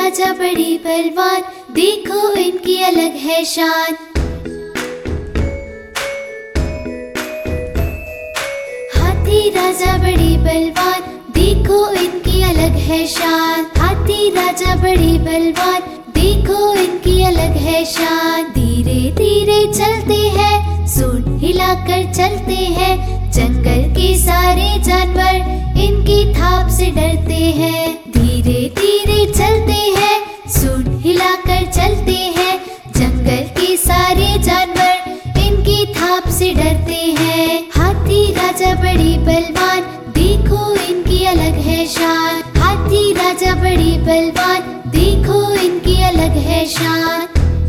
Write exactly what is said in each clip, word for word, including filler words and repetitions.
राजा बड़ी बलवान, देखो इनकी अलग है शान। हाथी राजा बड़ी बलवान, देखो इनकी अलग है शान। हाथी राजा बड़ी बलवान, देखो इनकी अलग है शान। धीरे धीरे चलते हैं, सूंड हिलाकर चलते हैं, जंगल के सारे जानवर इनकी थाप से डरते हैं। धीरे धीरे चलते हैं, सूंड हिलाकर चलते हैं, जंगल के सारे जानवर इनकी थाप से डरते हैं। हाथी राजा बड़ी बलवान, देखो इनकी अलग है शान। हाथी राजा बड़ी बलवान, देखो इनकी अलग है शान।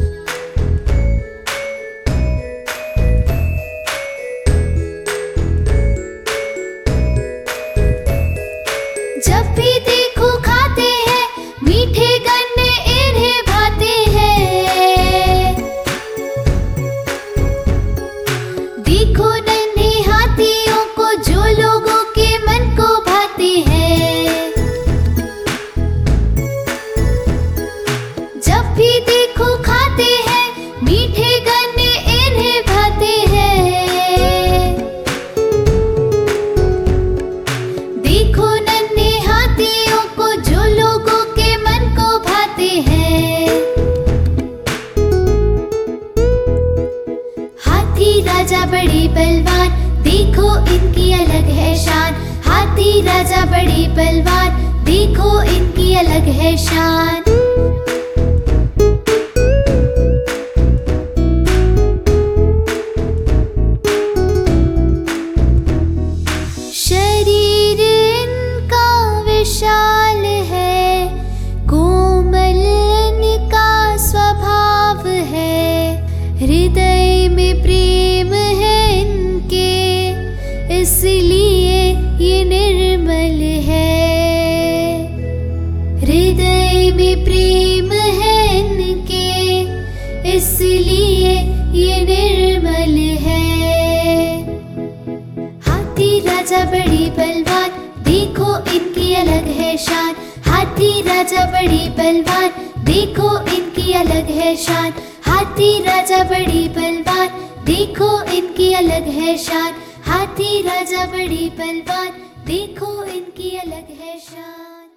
जब भी देखो खाते हैं, मीठे गन्ने इन्हें भाते हैं। देखो नन्हे हाथियों को, जो लोगों के मन को भाते हैं। जब भी देखो खाते हैं, मीठे गन्ने इन्हें भाते हैं। देखो हाथियों को, जो लोगों के मन को भाते हैं। हाथी राजा बड़ी बलवान, देखो इनकी अलग है शान। हाथी राजा बड़ी बलवान, देखो इनकी अलग है शान। शरीर विशाल है, कोमल इनका स्वभाव है। हृदय में प्रेम है इनके, इसलिए ये निर्मल है। हृदय में प्रेम है इनके, इसलिए ये निर्मल है। हाथी राजा बड़ी बलवान, देखो इनकी अलग है शान। हाथी राजा बड़ी बलवान, देखो इनकी अलग है शान। हाथी राजा बड़ी बलवान, देखो इनकी अलग है शान। हाथी राजा बड़ी बलवान, देखो इनकी अलग है शान।